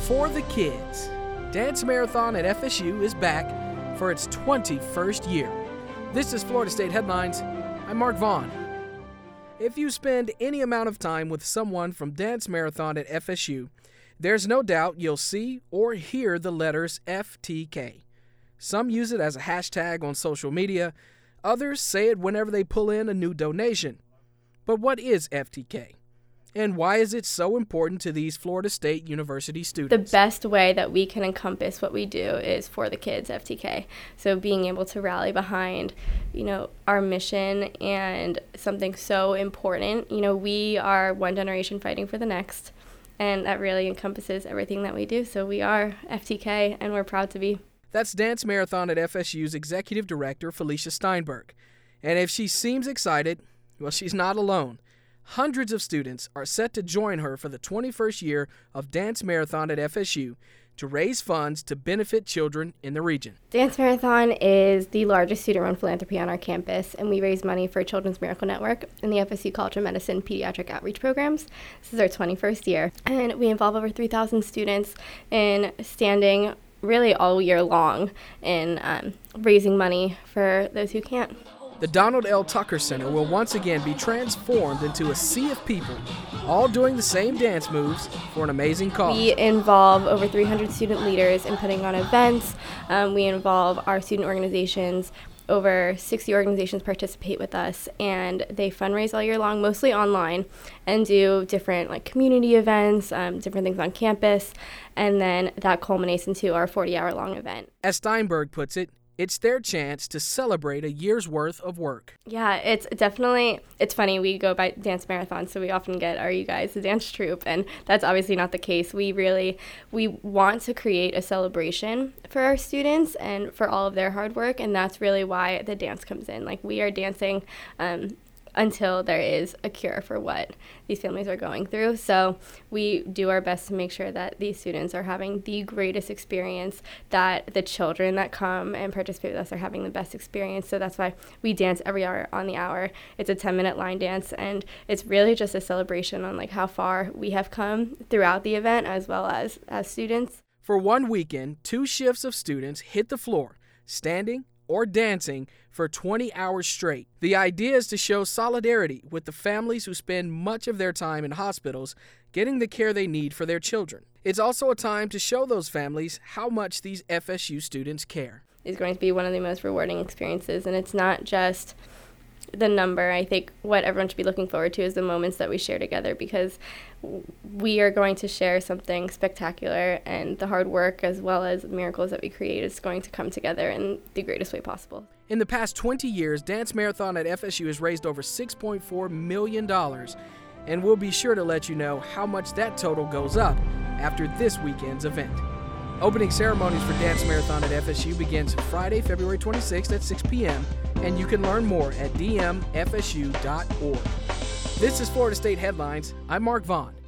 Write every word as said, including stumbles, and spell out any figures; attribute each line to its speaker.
Speaker 1: For the Kids. Dance Marathon at F S U is back for its twenty-first year. This is Florida State Headlines. I'm Mark Vaughn. If you spend any amount of time with someone from Dance Marathon at F S U, there's no doubt you'll see or hear the letters F T K. Some use it as a hashtag on social media. Others say it whenever they pull in a new donation. But what is F T K? And why is it so important to these Florida State University students?
Speaker 2: The best way that we can encompass what we do is For the Kids, F T K. So being able to rally behind, you know, our mission and something so important. You know, we are one generation fighting for the next, and that really encompasses everything that we do. So we are F T K, and we're proud to be.
Speaker 1: That's Dance Marathon at F S U's Executive Director, Felicia Steinberg. And if she seems excited, well, she's not alone. Hundreds of students are set to join her for the twenty-first year of Dance Marathon at F S U to raise funds to benefit children in the region.
Speaker 2: Dance Marathon is the largest student-run philanthropy on our campus, and we raise money for Children's Miracle Network and the F S U College of Medicine Pediatric Outreach Programs. This is our twenty-first year, and we involve over three thousand students in standing really all year long in um, raising money for those who can't.
Speaker 1: The Donald L. Tucker Center will once again be transformed into a sea of people, all doing the same dance moves for an amazing cause.
Speaker 2: We involve over three hundred student leaders in putting on events. Um, we involve our student organizations. Over sixty organizations participate with us, and they fundraise all year long, mostly online, and do different like community events, um, different things on campus, and then that culminates into our forty-hour long event.
Speaker 1: As Steinberg puts it, it's their chance to celebrate a year's worth of work.
Speaker 2: Yeah, it's definitely, it's funny, we go by Dance Marathon, so we often get, are you guys the dance troupe? And that's obviously not the case. We really, we want to create a celebration for our students and for all of their hard work, and that's really why the dance comes in. Like, we are dancing um, until there is a cure for what these families are going through. So we do our best to make sure that these students are having the greatest experience, that the children that come and participate with us are having the best experience. So that's why we dance every hour on the hour. It's a ten-minute line dance, and it's really just a celebration on like how far we have come throughout the event as well as as students.
Speaker 1: For one weekend, two shifts of students hit the floor, standing or dancing for twenty hours straight. The idea is to show solidarity with the families who spend much of their time in hospitals getting the care they need for their children. It's also a time to show those families how much these F S U students care.
Speaker 2: It's going to be one of the most rewarding experiences, and it's not just the number. I think what everyone should be looking forward to is the moments that we share together, because we are going to share something spectacular, and the hard work as well as miracles that we create is going to come together in the greatest way possible.
Speaker 1: In the past twenty years, Dance Marathon at F S U has raised over six point four million dollars, and we'll be sure to let you know how much that total goes up after this weekend's event. Opening ceremonies for Dance Marathon at F S U begins Friday, February twenty-sixth at six p.m., and you can learn more at d m f s u dot org. This is Florida State Headlines. I'm Mark Vaughn.